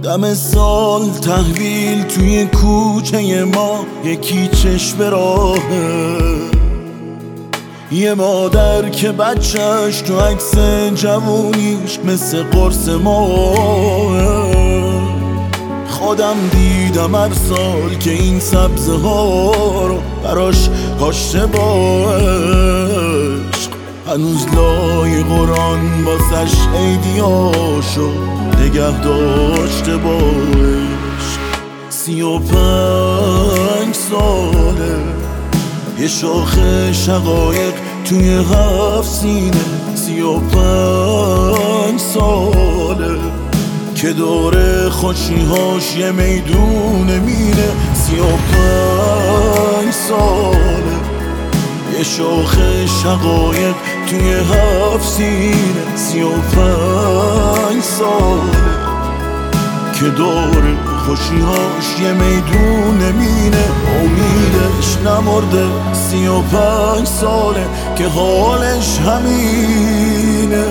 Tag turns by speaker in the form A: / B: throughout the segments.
A: دم سال تحویل توی کوچه ما یکی چشم راهه، یه مادر که بچهش تو عکس جوونیش مثل قرص ماه. خودم دیدم هر سال که این سبزه ها رو براش کاشته با عشق، هنوز لای قرآن باسش عیدیاشو نگه داشته با عشق. 35 ساله یه شاخ شقایق توی 7 سینه، 35 ساله که دور خوشیهاش یه میدون مینه. 35 ساله یه شاخ شقایق توی 7 سینه، 35 ساله که دور خوشیهاش یه میدون مینه. امیدش نمرده، 35 ساله که حالش همینه.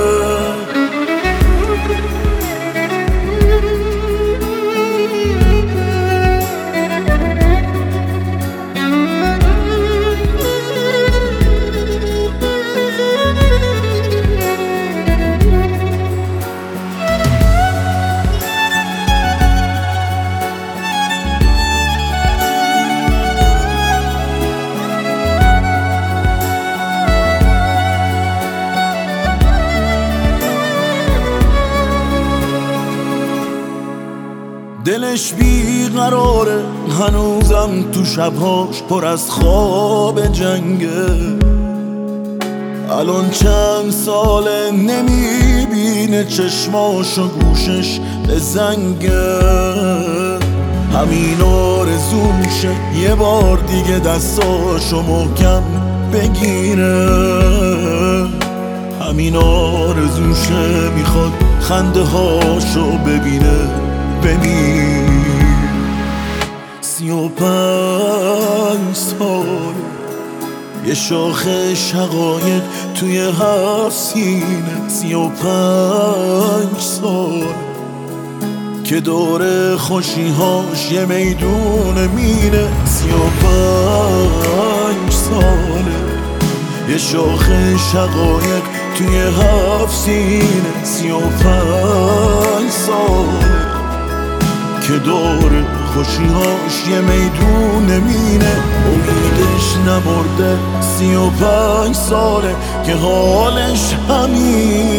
A: دلش بیقراره هنوزم تو شبهاش پر از خواب جنگه. الان چند ساله نمیبینه چشماش و گوشش به زنگه. همین آرزو میشه یه بار دیگه دستاشو محکم بگیره. همین آرزوشه میخواد خنده هاشو ببینه. 35 سال یه شاخ شقایق توی 7 سینه، 35 سال که دور خوشیهاش یه میدون مینه. 35 ساله یه شاخ شقایق توی 7 سینه، 35 ساله که دور خوشیهاش یه میدون مینه. امیدش نمرده، 35 ساله که حالش همین.